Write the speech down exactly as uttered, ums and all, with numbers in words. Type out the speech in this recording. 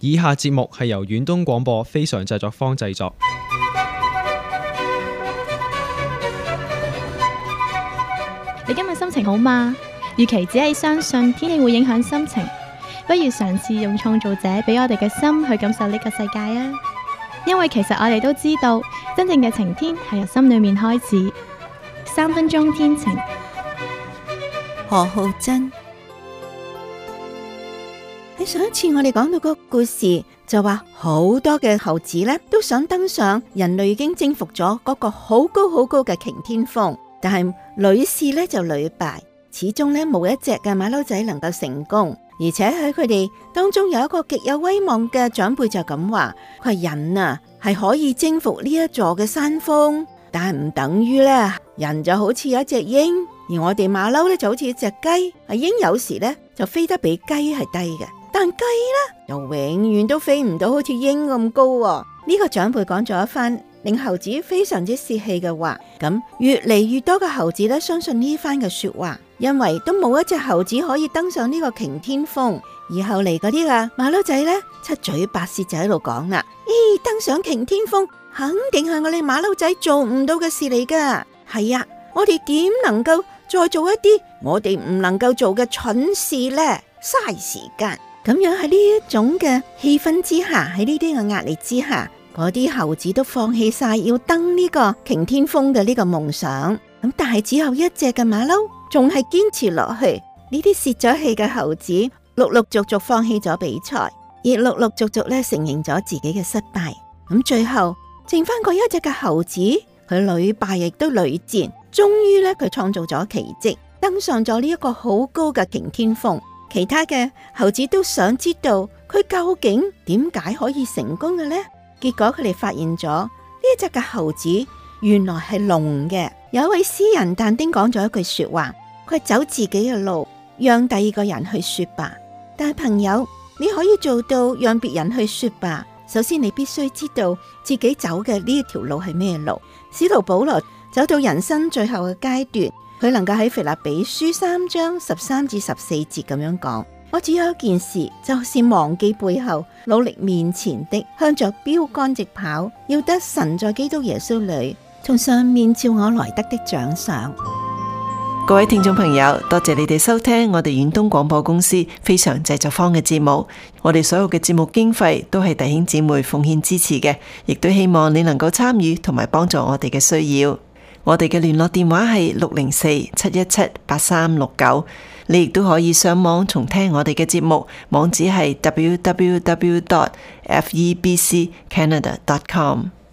以下節目係由遠東廣播非常製作坊製作。 你今日心情好嗎？與其只係相信天氣會影響心情，不如嘗試用創造者俾我哋嘅心去感受呢個世界啊！因為其實我哋都知道，真正嘅晴天係由心裏面開始。三分鐘天晴。 何浩珍喺上一次我哋講到個故事，就話好多嘅猴子呢都想登上人類已經征服咗嗰個好高好高嘅擎天峰，但係屢試呢就屢敗，始終呢冇一隻嘅馬騮仔能夠成功。而且喺佢哋當中有一個極有威望嘅長輩就咁話：佢話人啊係可以征服呢一座嘅山峰，但係唔等於呢人就好似有一隻鷹，而我哋馬騮呢就好似一隻雞。啊，鷹有時呢就飛得比雞係低嘅，但雞呢又永遠都飛唔到好似鷹咁高喎。呢個長輩講咗一番令猴子非常之泄氣嘅話，咁越嚟越多嘅猴子呢相信呢番嘅說話，因為都冇一隻猴子可以登上呢個擎天峰。而後嚟嗰啲啊馬騮仔呢，七嘴八舌就喺度講啦：咦，登上擎天峰肯定係我哋馬騮仔做唔到嘅事嚟噶。係啊，我哋點能夠再做一啲我哋唔能夠做嘅蠢事呢？嘥時間。咁樣喺呢一種嘅氣氛之下，喺呢啲嘅壓力之下，嗰啲猴子都放棄晒要登呢個擎天峰嘅呢個夢想。咁但係只有一隻嘅馬騮仲係堅持落去。呢啲泄咗氣嘅猴子陸陸續續放棄咗比賽，亦陸陸續續咧承認咗自己嘅失敗。咁最後剩翻嗰一隻嘅猴子，佢屢敗亦都屢戰，終於咧佢創造咗奇蹟，登上咗呢一個好高嘅擎天峰。其他嘅猴子都想知道佢究竟點解可以成功嘅呢？結果佢哋發現咗呢一隻嘅猴子原來係聾嘅。有一位詩人但丁講咗一句說話，佢走自己嘅路，讓第二個人去說吧。但係朋友，你可以做到讓別人去說吧，首先你必須知道自己走嘅呢一條路係咩路。使徒保羅走到人生最後嘅階段，佢能夠喺腓立比書三章十三至十四節咁樣講：我只有一件事，就是忘記背後，努力面前的，向着標杆直跑，要得神在基督耶穌裏從上面召我來得的獎賞。 各位聽眾朋友，多謝你哋收聽我哋遠東廣播公司非常製作坊嘅節目。我哋所有嘅節目經費都係弟兄姊妹奉獻支持嘅，亦都希望你能夠參與同埋幫助我哋嘅需要。我哋嘅聯絡電話係六零四七一七八三六九，你亦都可以上網重聽我哋嘅節目，網址係 double-u double-u double-u dot f e b c canada dot com。